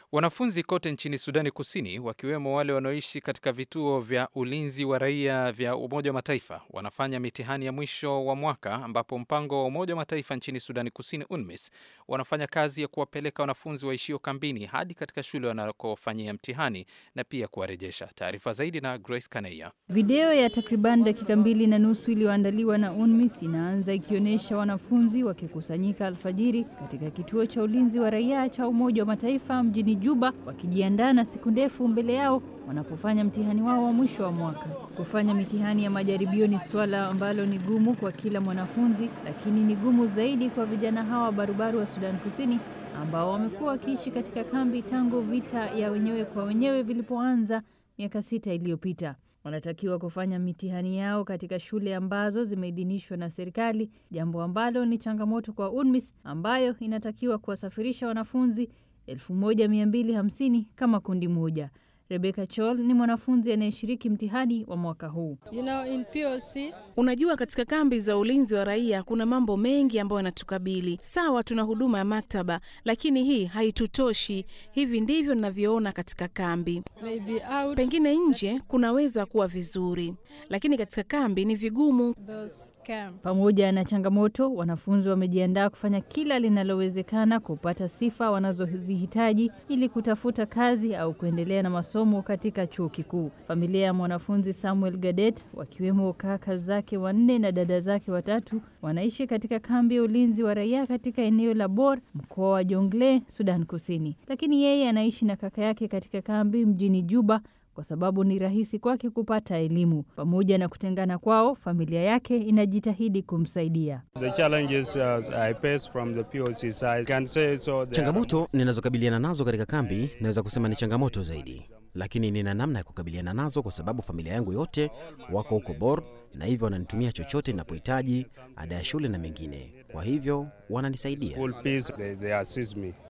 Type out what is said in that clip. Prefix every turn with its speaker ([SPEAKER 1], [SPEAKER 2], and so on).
[SPEAKER 1] Wanafunzi kote nchini Sudani Kusini, wakiwemo wale wanaoishi katika vituo vya ulinzi wa raia vya Umoja wa Mataifa, wanafanya mitihani ya mwisho wa mwaka, ambapo mpango wa Umoja wa Mataifa nchini Sudani Kusini, UNMISS, wanafanya kazi ya kuwapeleka wanafunzi waishio kambini hadi katika shule wanakofanyia mtihani na pia kuwarejesha. Taarifa zaidi na Grace Kaneya.
[SPEAKER 2] Video ya takriban dakika 2.5 iliyoandaliwa na UNMISS inaanza ikionyesha wanafunzi wakikusanyika alfajiri katika kituo cha ulinzi wa raia cha Umoja wa Mataifa mjini Juba, wakijiandaa na siku ndefu mbele yao wanapofanya mtihani wao wa mwisho wa mwaka. Kufanya mitihani ya majaribio ni swala ambalo ni gumu kwa kila mwanafunzi, lakini ni gumu zaidi kwa vijana hawa barubaru wa Sudan Kusini ambao wamekuwa wakiishi katika kambi tangu vita ya wenyewe kwa wenyewe vilipoanza miaka 6 iliyopita. Wanatakiwa kufanya mitihani yao katika shule ambazo zimeidhinishwa na serikali, jambo ambalo ni changamoto kwa UNMISS ambayo inatakiwa kuwasafirisha wanafunzi 1250 kama kundi moja. Rebecca Chol ni mwanafunzi anayeshiriki mtihani wa mwaka huu.
[SPEAKER 3] In POC, unajua katika kambi za ulinzi wa raia kuna mambo mengi ambayo yanatukabili. Sawa, tuna huduma ya maktaba, lakini hii haitutoshi. Hivi ndivyo ninavyoona katika kambi. Pengine nje kunaweza kuwa vizuri, lakini katika kambi ni vigumu.
[SPEAKER 2] Pamoja na changamoto, wanafunzi wamejiandaa kufanya kila linalowezekana kupata sifa wanazozihitaji ili kutafuta kazi au kuendelea na masomo katika chuo kikuu. Familia ya mwanafunzi Samuel Gadet, wakiwemo kaka zake 4 na dada zake 3, wanaishi katika kambi ya ulinzi wa raia katika eneo la Bor, mkoa wa Jonglei, Sudan Kusini. Lakini yeye anaishi na kaka yake katika kambi mjini Juba kwa sababu ni rahisi kwake kupata elimu. Pamoja na kutengana kwao, familia yake inajitahidi kumsaidia.
[SPEAKER 4] Changamoto ninazokabiliana nazo katika kambi naweza kusema ni changamoto zaidi, lakini nina namna ya kukabiliana nazo kwa sababu familia yangu yote wako huko Bor na hivyo wananitumia chochote ninapohitaji, ada ya shule na mengine. Kwa hivyo wananisaidia.